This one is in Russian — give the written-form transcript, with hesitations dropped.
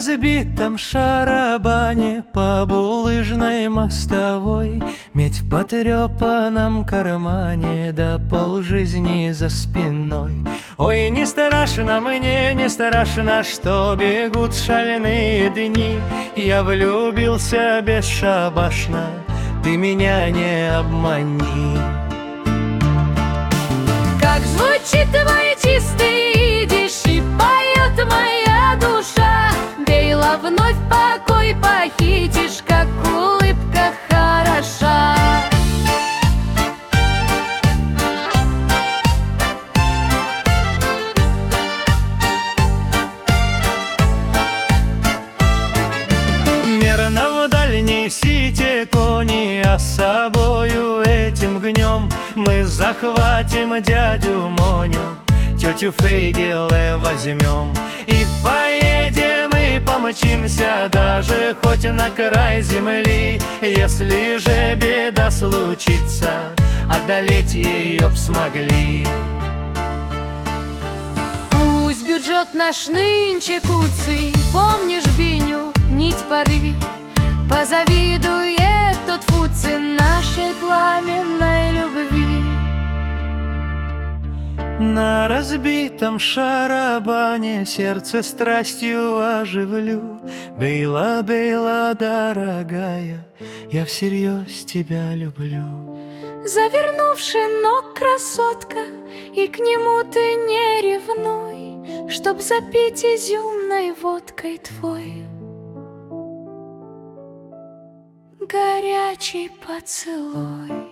разбитом шарабане по булыжной мостовой, медь в потрепанном кармане, да полжизни за спиной. Ой, не страшно мне, не страшно, что бегут шальные дни. Я влюбился бесшабашно, ты меня не обмани. Как звучит твой чистый идиш, и поет моя душа. Бейла, вновь покой похитишь, как улыбка хороша. Мерно вдаль несите кони, а с собою этим гнем мы захватим дядю Моню, тетю Фейгеле возьмем. И поедем, и помчимся даже хоть на край земли. Если же беда случится, одолеть ее б смогли. Пусть бюджет наш нынче куцый, помнишь Биню, нить поры. Позавидует тот фуци нашей пламенной любви. На разбитом шарабане сердце страстью оживлю. Бейла, Бейла, дорогая, я всерьез тебя люблю. Завернувши ног красотка, и к нему ты не ревнуй, чтоб запить изюмной водкой твой горячий поцелуй.